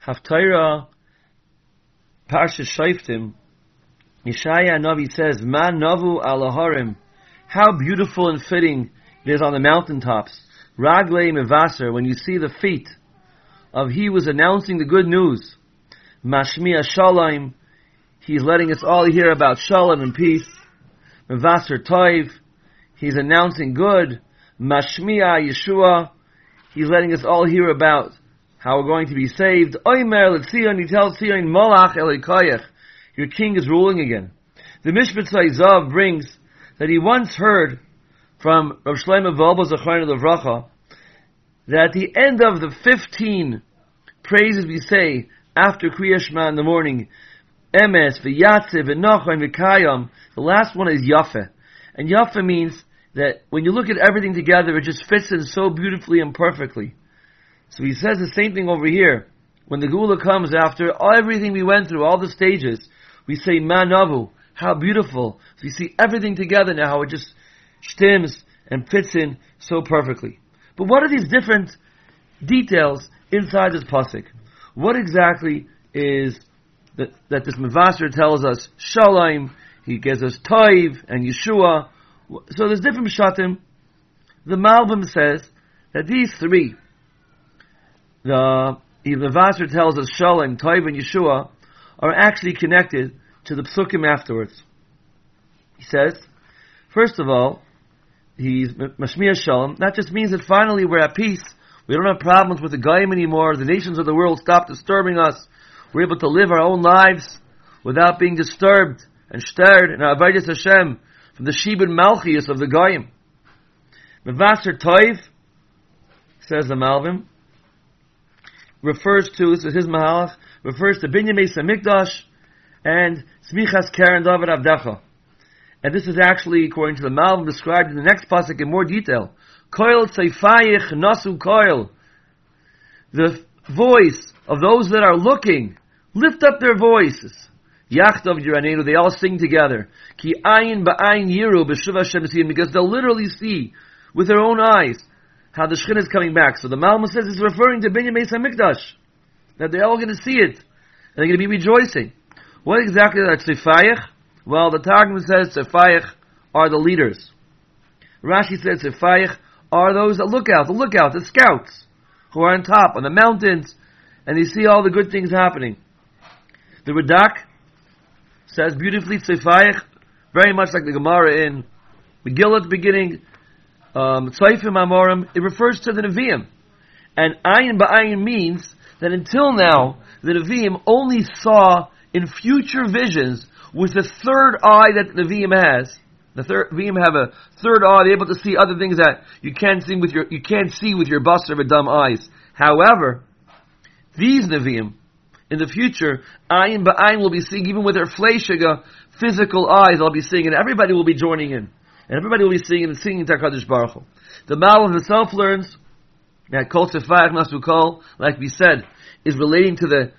Haftarah, Parsha Shoftim, Yeshaya Navi says, "Ma navu alaharim." How beautiful and fitting it is on the mountaintops. Raglei mevaser, when you see the feet of he was announcing the good news. Mashmiya shalom, he's letting us all hear about shalom and peace. Mevaser toiv, he's announcing good. Mashmiya Yeshua, he's letting us all hear about how we're going to be saved. Oimer l'tzion, he tells Tzion, Molach Elikayach, your king is ruling again. The Mishpat Zav brings that he once heard from Rav Shlomo Wolbe Zechariah Levracha that at the end of the 15 praises we say after Kriya Shema in the morning, Emes, V'yatziv, V'nochon, V'kayam, the last one is Yafe. And Yafe means that when you look at everything together, it just fits in so beautifully and perfectly. So he says the same thing over here. When the Geula comes after everything we went through, all the stages, we say, Ma navu, how beautiful. So you see everything together now, how it just stems and fits in so perfectly. But what are these different details inside this pasuk? What exactly is that this Mevaser tells us? Shalom, he gives us Toiv and Yeshua. So there's different Pshatim. The Malbim says that these three, the Mevaser tells us Shalom, Toiv and Yeshua, are actually connected to the Psukim afterwards. He says, first of all, he's Mashmiya Shalom. That just means that finally we're at peace. We don't have problems with the Goyim anymore. The nations of the world stop disturbing us. We're able to live our own lives without being disturbed and stirred in our Avodas Hashem from the Shibud Malchius of the Goyim. Mevaser Toiv, says the Malvim, refers to, this is his Mahalach, refers to Binyan Beis HaMikdash and Smichas Keren David Avdecha. And this is actually, according to the Malvim, described in the next pasuk in more detail. Koil Tzefayich Nasu Koil. The voice of those that are looking, lift up their voices. Yachtav Yiranenu, they all sing together. Ki Ayin Ba'ayin Yiru B'Shuv Hashem Siyim, because they'll literally see with their own eyes how the Shekhinah is coming back. So the Malvim says it's referring to Binyan Beis HaMikdash, that they're all going to see it, and they're going to be rejoicing. What exactly is that Tzefayich? Well, the Targum says Tzefayich are the leaders. Rashi says Tzefayich are those that look out, the scouts, who are on top, on the mountains, and they see all the good things happening. The Radak says beautifully, Tzefayich, very much like the Gemara in Megillah at the beginning, Tzayfim Amorim, it refers to the Nevi'im. And Ayin Ba'ayin means that until now, the Nevi'im only saw in future visions with the third eye that the Nevi'im has. The Nevi'im have a third eye, they're able to see other things that you can't see with your basar v'dam eyes. However, these Nevi'im, in the future, Ayin Ba'ayin will be seeing, even with their fleshiga, physical eyes, they'll be seeing, and everybody will be joining in. And everybody will be singing and singing to HaKadosh Baruch Hu. The Malach himself learns that Kol Tzefayich Nasu Kol, like we said, is relating to the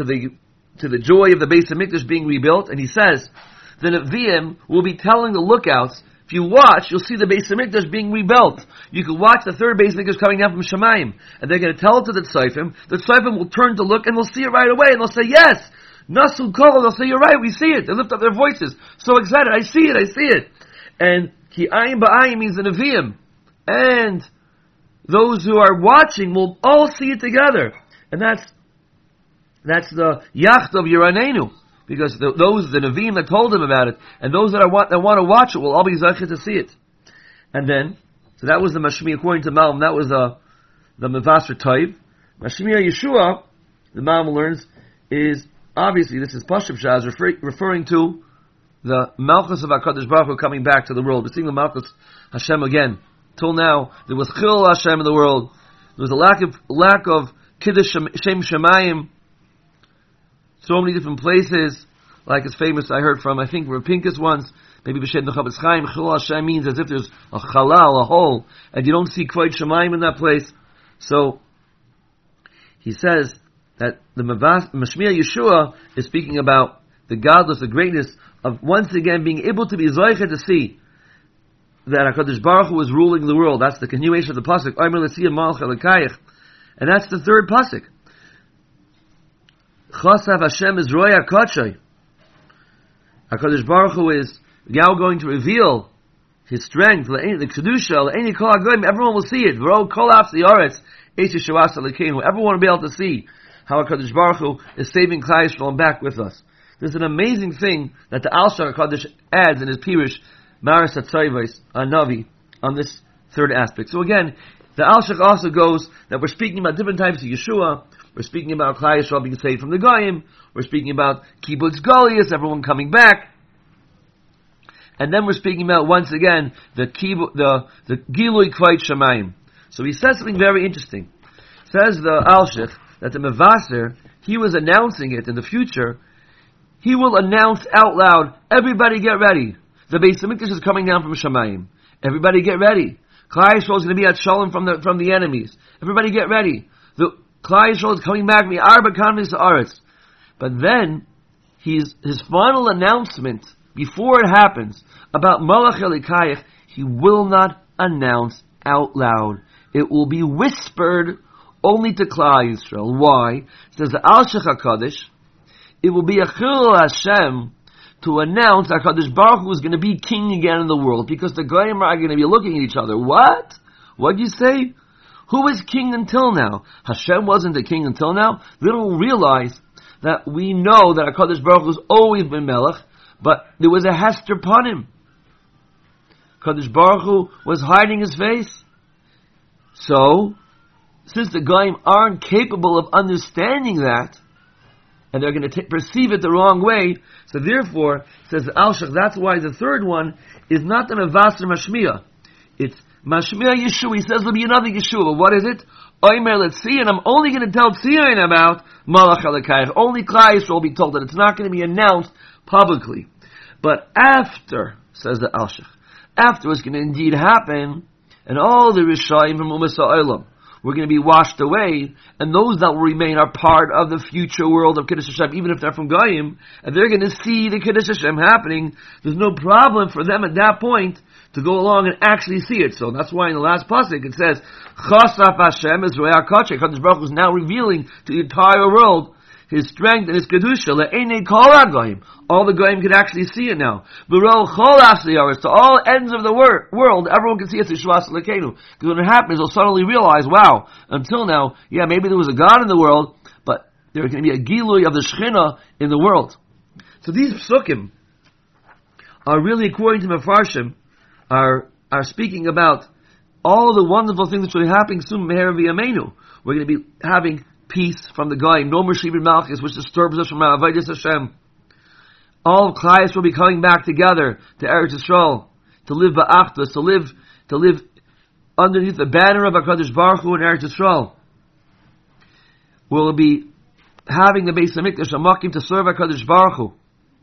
joy of the Beis HaMikdash being rebuilt, and he says, the Nevi'im will be telling the lookouts, if you watch, you'll see the Beis HaMikdash being rebuilt. You can watch the third Beis HaMikdash coming down from Shemayim, and they're going to tell it to the Tzayfim will turn to look, and they'll see it right away, and they'll say, yes, Nasu Kol, they'll say, you're right, we see it. They lift up their voices, so excited, I see it. And Ki Ayin Ba'ayin means the Nevi'im, and those who are watching will all see it together. And that's the Yacht of Yiranenu, because the Nevi'im that told him about it, and those that want to watch it will all be zaychid to see it. And then, so that was the Mashmiya, according to Malm, that was the Mevaser Toiv. Mashmiya Yeshua, the Malm learns, is, obviously, this is Pashab Shah, referring to the Malchus of HaKadosh Baruch Hu coming back to the world. We're seeing the Malchus Hashem again. Till now, there was Chil Hashem in the world. There was a lack of Kiddush Shem Shemayim. So many different places, like it's famous, I heard from, I think, Rav Pinkus once, maybe B'Shem Nechabetz Chaim, Chil Hashem means as if there's a halal, a hole, and you don't see Kvod Shemayim in that place. So, he says that the Mashmiya Yeshua is speaking about the godless, the greatness of once again being able to be zoicha to see that HaKadosh Baruch Hu is ruling the world. That's the continuation of the pasuk. And that's the third pasuk. Chasav Hashem is Roya Kachay. HaKadosh Baruch Hu is now going to reveal His strength, the Kedusha, any Kol HaGoyim, everyone will see it. V'ro Kol Af the Aretz, Eish Shavas Alekenu. Everyone will be able to see how HaKadosh Baruch Hu is saving Klal Yisrael back with us. There's an amazing thing that the Alshach HaKadosh adds in his Pirush, Maris HaTzayvos, Navi, on this third aspect. So again, the Alshach also goes that we're speaking about different types of Yeshua. We're speaking about Klal Yisrael being saved from the Goyim. We're speaking about Kibbutz Goliath, everyone coming back. And then we're speaking about, once again, the Gilui Kvayt Shamayim. So he says something very interesting. Says the Alshach that the Mevaser, he was announcing it in the future. He will announce out loud, everybody get ready. The Beis Hamikdash is coming down from Shamayim. Everybody get ready. Klal Yisrael is going to be at Shalom from the enemies. Everybody get ready. The Klal Yisrael is coming back. But then, his final announcement, before it happens, about Malach Elikayach, he will not announce out loud. It will be whispered only to Klal Yisrael. Why? It says the Alshach HaKadosh, it will be a Chilul Hashem to announce that HaKadosh Baruch Hu is going to be king again in the world, because the Goyim are going to be looking at each other. What? What'd you say? Who was king until now? Hashem wasn't the king until now? They don't realize that we know that HaKadosh Baruch Hu has always been Melech, but there was a Hester upon him. HaKadosh Baruch Hu was hiding his face. So, since the Goyim aren't capable of understanding that, and they're going to perceive it the wrong way, so therefore, says the Alshach, that's why the third one is not the Mevaser Mashmiya. It's Mashmiya Yeshua. He says there'll be another Yeshua, but what is it? Oimer, let's see, and I'm only going to tell Tzion about Malach Elikayach. Only Klal Yisrael will be told that it's not going to be announced publicly. But after, says the Alshach, after it's going to indeed happen, and all the Rishayim from Umas HaOlam, we're going to be washed away, and those that will remain are part of the future world of Kiddush Hashem, even if they're from Goyim, and they're going to see the Kiddush Hashem happening. There's no problem for them at that point to go along and actually see it. So that's why in the last pasuk it says, Chasaf Hashem is Roya Kachay. HaKadosh Baruch Hu is now revealing to the entire world His strength and His Kedusha. Le'enei kol ha-goyim. All the Goyim can actually see it now. B'ro chol asliyaris. To all ends of the world, everyone can see it through Shavas Lekenu. Because when it happens, they'll suddenly realize, wow, until now, yeah, maybe there was a God in the world, but there's going to be a Gilui of the Shechina in the world. So these psukim are really, according to Mefarshim, are speaking about all the wonderful things that will be happening soon. Meher v'yameinu. We're going to be having peace from the Goyim. No more Shibud Malchus, which disturbs us from our Avodas Hashem. All of Klal Yisrael will be coming back together to Eretz Yisrael, to live ba'achdus, to live underneath the banner of HaKadosh Baruch Hu in Eretz Yisrael. We'll be having the Beis Hamikdash Amakim to serve HaKadosh Baruch Hu.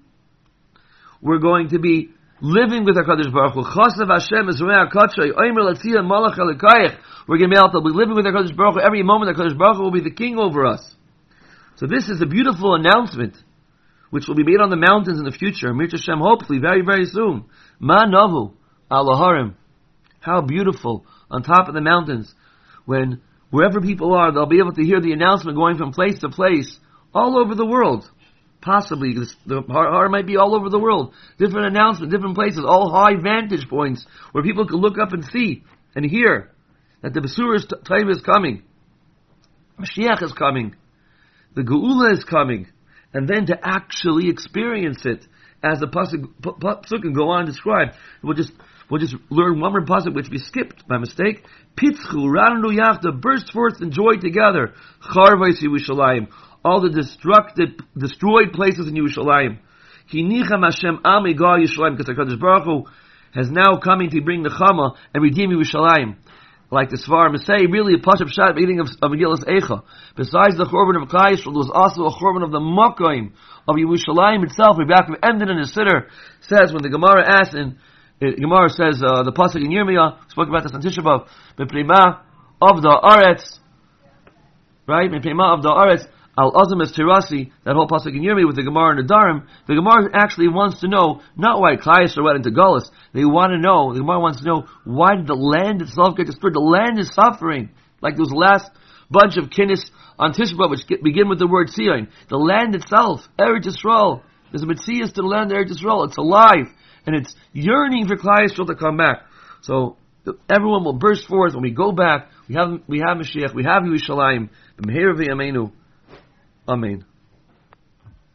We're going to be living with HaKadosh Baruch Hu. Chasav Hashem is Roya Kachay. Oimer Latziyah Malach Elikayach. We're going to be able to be living with HaKadosh Baruch Hu. Every moment HaKadosh Baruch Hu will be the king over us. So this is a beautiful announcement which will be made on the mountains in the future. Mir Hashem, hopefully, very, very soon. Ma Navu Alaharim. How beautiful on top of the mountains. When wherever people are, they'll be able to hear the announcement going from place to place all over the world. Possibly, the Har might be all over the world. Different announcements, different places, all high vantage points where people can look up and see and hear that the Besurah's time is coming. Mashiach is coming. The Geula is coming. And then to actually experience it, as the pasuk can go on to describe. We'll just learn one more pasuk which we skipped by mistake. Pitzchu Ranu Yachda, burst forth in joy together. Charvos Yerushalayim, all the destroyed places in Yerushalayim. Ki nicham Hashem am Egal Yerushalayim, because HaKadosh Baruch Hu has now coming to bring the Chama and redeem Yerushalayim. Like the Svarim say, really a Pashup Shat beginning of Megillas Eicha. Besides the Chorban of Klal Yisrael, there was also a Chorban of the Makkahim of Yerushalayim itself. Rabbi Yaakov ended in his Siddur says, when the Gemara asks, Gemara says, the Pasuk in Yirmiyah, spoke about this on Tisha B'Av, B'Prima of the Aretz, right? B'Prima of the Aretz, Al Azam es Tirasi, that whole pasuk in Yirmiyah with the Gemara and the Darim. The Gemara actually wants to know not why Klal Yisrael went into Gullus. The Gemara wants to know, why did the land itself get destroyed? The land is suffering. Like those last bunch of kinnis on Tisha B'Av, which begin with the word Tzion. The land itself, Eretz Yisrael, there's a Metzias to the land of Eretz Yisrael. It's alive, and it's yearning for Klal Yisrael to come back. So everyone will burst forth when we go back. We have Mashiach, we have Yerushalayim. B'meher v'yameinu. Amen.